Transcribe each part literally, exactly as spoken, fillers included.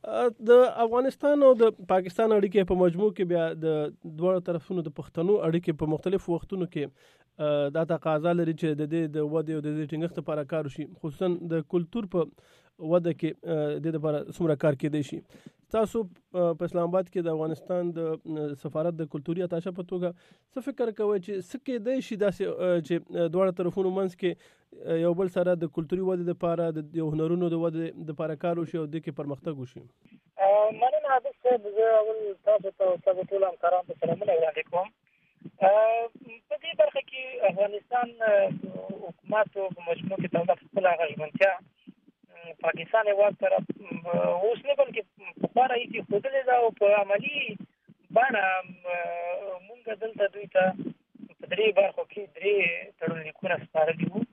د افغانستان او د پاکستان اړیکې په مجموع کې بیا د دواړو طرفونو د پښتنو اړیکې په مختلفو وختونو کې دا تقاضا لري چې د دې د ودې او د دې ټینګښت لپاره کار وشي، خصوصا د کلتور په وده کې د دې لپاره څومره کار کېدی شي. تاسو په اسلام آباد کې د افغانستان د سفارت د کلتوري اتاشه په توګه څه فکر کوئ چې څه کېدی شي داسې چې دواړو طرفونو منځ کې یو بل سره د کلتوري ودې لپاره د یو هنرونو د ودې لپاره کار وشي او د کې پرمختګ وشي؟ مننه عابد صاحب، زه اول تاسو ته تاسو ټول همکارانو ته سلامونه وړاندې کوم. په دې برخه کې افغانستان حکومت په مجموع کې دولت خپل هغه ژمنتیا پاکستان هېواد سره اوس نه بلکې پخوا راهیسې ښودلې ده او په عملي بڼه مونږ دلته دوی ته په درې برخو کې درې تړون لیکونه سپارلي وو.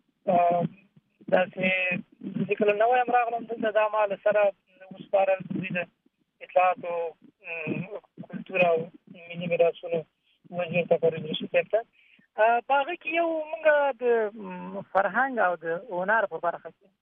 داسې چې کله نوی یم راغلم دلته دا ما له سره وسپارل دوی د اطلاعاتو کلتور او ملي میراثونو وزیر ته پرویز رشید صاحب ته. په هغه کې یو مونږ د فرهنګ او د هنر په برخه کې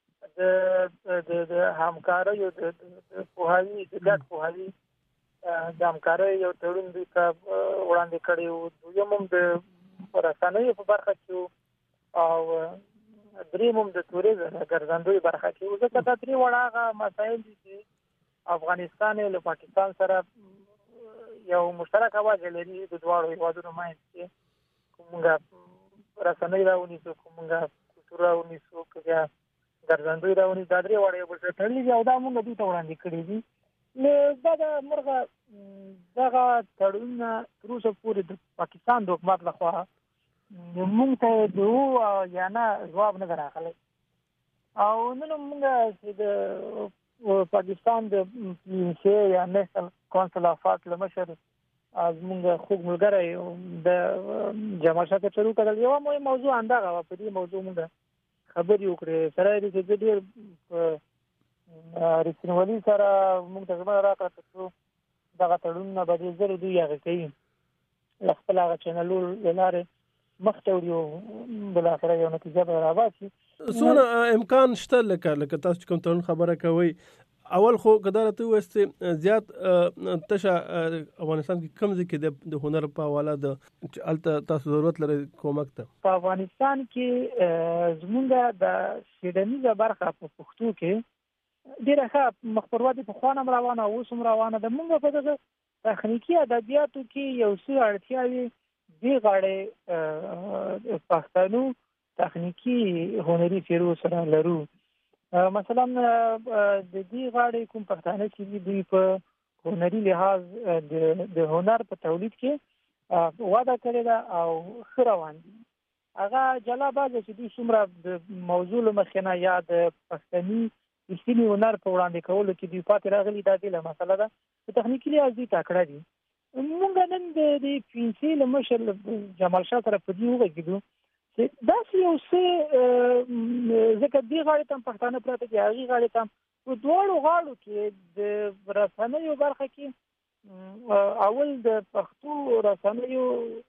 د همکاریو د پوهاوي د ګډ پوهاوي د همکاریو یو تړون دوی ته وړاندې کړی وو. دویم هم د رسنیو په برخه کې او دریم هم د توریزم ګرځندوی برخه کې وو. ځکه دا درې واړه هغه مسایل دي چې افغانستان له پاکستان سره یو مشترک وجه لري د دواړو هېوادونو منځ کې. که موږ رسنۍ راونیسو، که موږ کلتور راونیسو، که بیا ګرځندوی راونیسو، دا درې واړه یو بل سره تړلي دي او دا موږ دوی ته وړاندې کړي دي. نو دا د مرغه دغه تړونونه تر اوسه پورې د پاکستان د حکومت لخوا موږ ته د هو یا نه ځواب نه دی راغلی. او نن موږ چې د پاکستان د پی این سی یا نیشنل کونسل آف آرټ له مشر زموږ خوږ ملګری د جمال شاه ته شروع کړل. یوه مهم موضوع همدغه وه، په دې موضوع موږ خبرې وکړې. سره یې چې زه ډېر په رښتینولي سره موږ ته ژمنه راکړه تر څو دغه تړونونه به ډېر ژر دوی هغه کوي له خپل هغه چینلونو له لارې مخته وړي او بالاخره یو نتیجه به راباسي. څونه امکان شته لکه لکه تاسو چې کوم تړون خبره کوئ؟ اول خو که دا راته ووایاست زیات تشه افغانستان کې کوم ځای کې د هنر په حواله د چې هلته تاسو ضرورت لرئ کومک ته؟ په افغانستان کې زموږ د څېړنیزه برخه په پښتو کې ډېره ښه مخ پر ودې پخوا نه هم روانه او اوس هم روانه ده. موږ په دغه تخنیکي ادبیاتو کې یو څه اړتیاوې دې غاړې پښتنو تخنیکي هنري څېرو سره لرو. مثلا د دې غاړې کوم پښتانه چې دي دوی په هنري لحاظ د هنر په تولید کې وده کړې ده او ښه روان دي. هغه جلا بازه چې دوی څومره د موضوع له مخې نه یا د پښتني رښتیني هنر په وړاندې کولو کې دوی پاتې راغلي، دا بېله مسله ده. په تخنیکي لحاظ دوی تکړه دي. موږ نن د پي این سی له مشر جمال شاه سره په دې وغږېدو چې داسې یو څه ځکه دې غاړې ته هم پښتانه پراته دي، هغې غاړې ته هم په دواړو غاړو کې د رسنیو برخه کې اول د پښتو رسنیو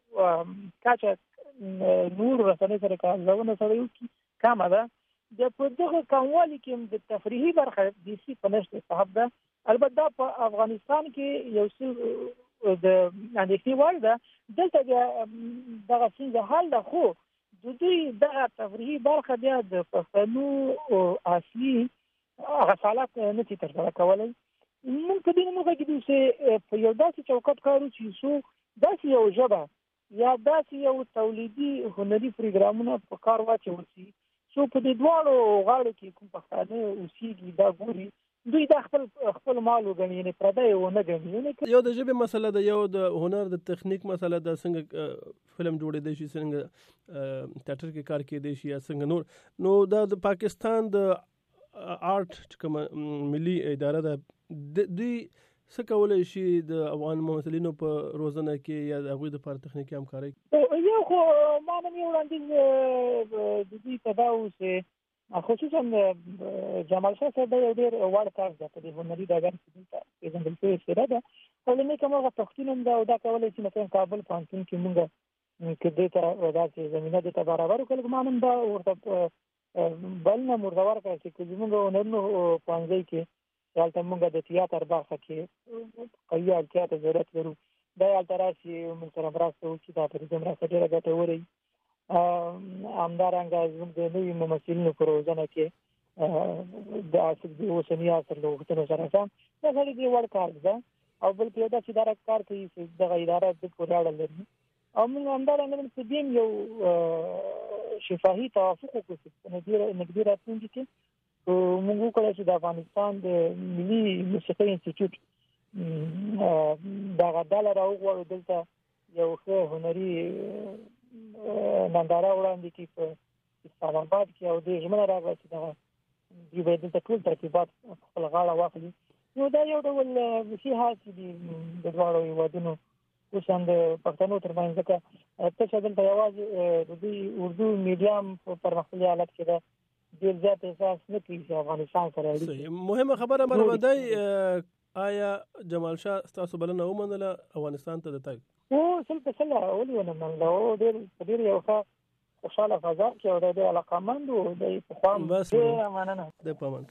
کچه نور رسنیو سره ارزونه سره یو کمه ده. د په دغه کموالي کې هم د تفریحي برخه بیخي په نشت صاحب ده. البته دا په افغانستان کې یو څه د اندېښنې وړ ده. دلته بیا دغه ستونزه حل ده، خو د دوی دغه تفریحي برخه بیا د پښتنو اصلي هغه سالات نه شي ترسره کولی. موږ په دې نه وغږېدو چې په یو داسې چوکاټ کار وشي څو داسې یو ژبه یا داسې یو تولیدي هنري پروګرامونه په کار واچول شي څو په دې دواړو غاړو کې کوم پښتانه اوسېږي دا ګوري دوی دا خپل خپل مال وګڼي، یعنې پردی ونه ګڼي. یو د ژبې مسله ده، یو د هنر د تخنیک مسله ده، څنګه فلم جوړېدی شي، څنګه تیاتر کې کار کېدی شي یا څنګه نور. نو دا د پاکستان د آرټ چې کومه ملي اداره ده دوی څه کولی شي د افغان ممثلینو په روزنه کې یا د هغوی دپاره تخنیکي همکارۍ؟ یو خو ما نن یو وړاندیز د دوی ته دا و چې خصوصا جمال شاه صاحب یو ډېر وړ کار ده په دې هنري ډګر کې دلته پېژندل شوې څېره ده. او لومړی که موږ پښتون هم ده او دا کولی شي مثلا کابل پوهنتون کې موږ که دې ته داسې زمینه دې ته برابر کړو. ما نن دا ورته بلنه ورته ورکړه چې که زموږ هنرونو پوهنځي کې هلته موږ د تیاتر برخه کې قوي اړتیا ته ضرورت لرو. دا هلته راشي موږ سره مرسته وکړي، دا ترې مرسته ډېره ګټوره وي. همدارنګه زموږ د نوي ممثلینو په روزنه کې د اوسني عصر له غوښتنو سره سم دا سړي د وړ کار ده، او بل په دا چې دا کار کوي چې دغه اداره د پورې اړه لري. او موږ همدارنګه په دې یو شفاهي توافق وکړو چې نږدې راتلونکي کې موږ وکړو چې د افغانستان د ملي موسیقي انسټیټیوټ دغه ډله راوغواړو، دلته یو ښه هنري ننداره وړاندې کړي په اسلام آباد کې، او دې ژمنه راغله چې دغه دوی باید دلته ټول ترتیبات په خپله غاړه واخلي. نو دا یو ډول ښې هڅې دي د دواړو هېوادونو، خصوصا د پښتنو ترمنځ، ځکه تشه دلته یوازې د دوی اردو میډیم په پرمختللي حالت کې ده، ډېر زیات احساس نه کوي چې افغانستان سره اړیکې. مهمه خبره مرودی، آیا جمال شاه ستاسو بلنه ومنله افغانستان ته د تګ؟ او سل په سل ولې ونه منله، او ډېر په ډېر یو ښه خوشحاله فضا کې او د علاقمند و د پخوا ډېره مننه. د پامن